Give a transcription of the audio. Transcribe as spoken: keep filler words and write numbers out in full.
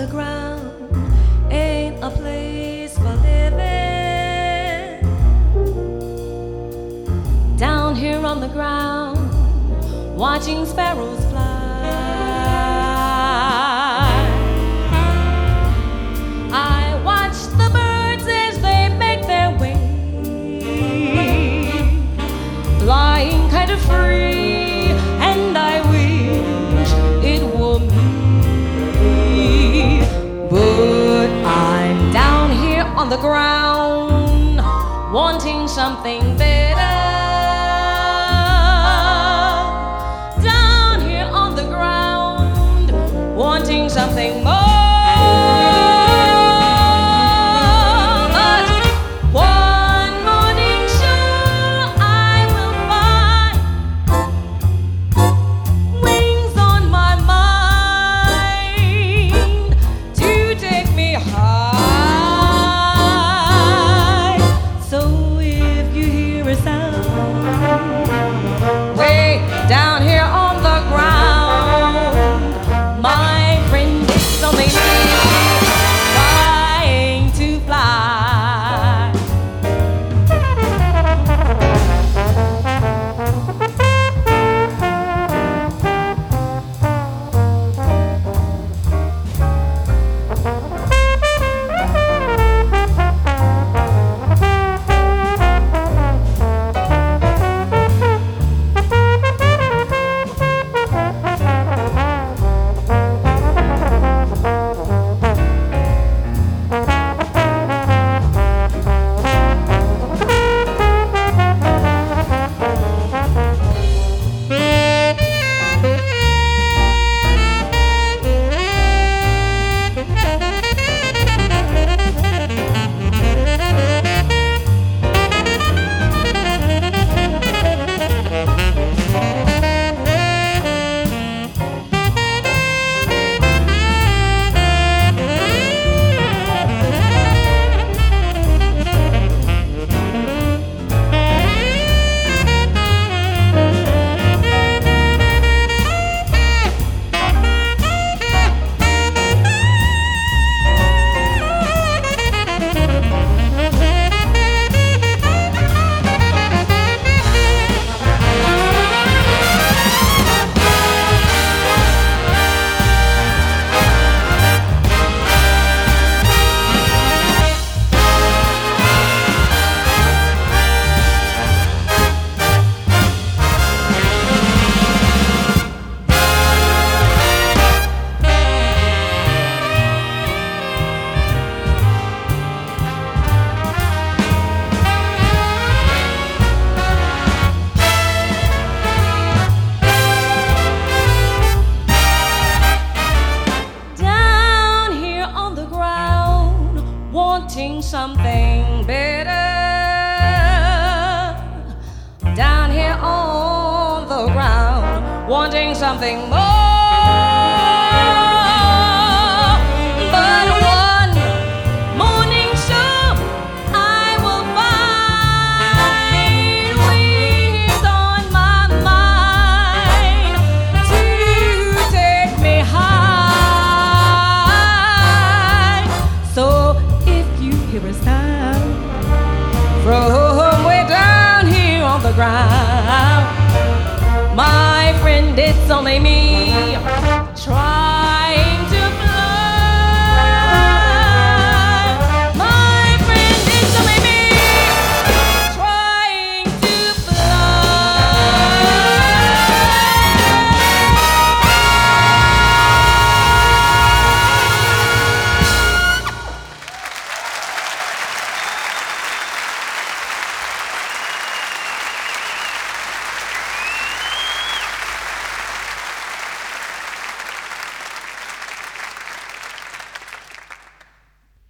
ground ain't a place for living. Down here on the ground, watching sparrows fly. I watch the birds as they make their way, flying kind of free, and I wish it were me. But I'm down here on the ground, wanting something better. Down here on the ground, wanting something more. Down here on the ground, my friend, it's only me trying to fly. Wanting something better. Down here on the ground, wanting something more. But one morning sure I will find wings on my mind to take me high. So hear a sound from way down here on the ground. My friend, it's only me